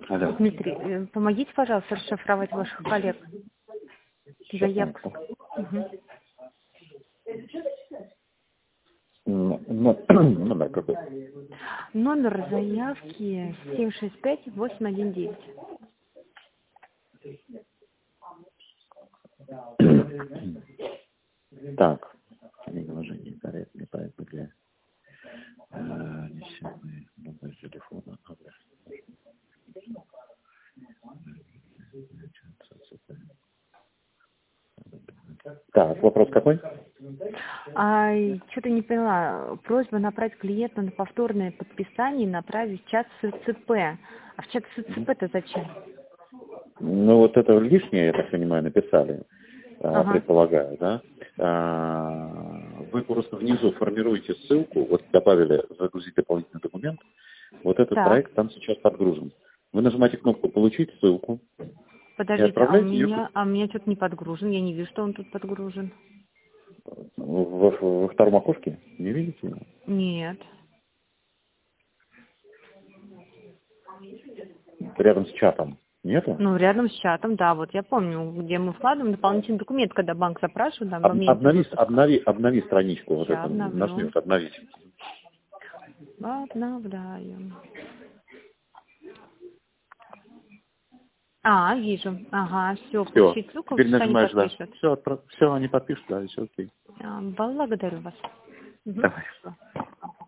Алло. Дмитрий, помогите, пожалуйста, расшифровать ваших коллег. Заявку. Угу. Номер какой? Номер заявки 765-819. Так. Вложение корректный проект для несемный номер телефона, адрес. Так, вопрос какой? Что-то не поняла. Просьба направить клиента на повторное подписание и направить в чат СЦП. А в чат СЦП-то зачем? Ну, вот это лишнее, я так понимаю, написали, Ага. предполагаю, да? Вы просто внизу формируете ссылку, вот добавили загрузить дополнительный документ, вот этот Так. проект там сейчас подгружен. Вы нажимаете кнопку «Получить ссылку» и Подождите, отправляете ее у меня что-то не подгружен. Я не вижу, что он тут подгружен. во втором окошке. Не видите его? Нет. Рядом с чатом. Нету? Ну, рядом с чатом, да, вот я помню, где мы вкладываем дополнительный документ, когда банк запрашивает, да, в моменте выпуска. Обнови страничку, вот Сейчас эту, обновлю. нажми, вот обновить. Обновляем. Вижу. Ага, все, Все, получить ссылку, теперь пусть они нажимаешь, да. подпишут. Все, они подпишут, да, и все окей. Благодарю вас. Угу. Давай. Всё.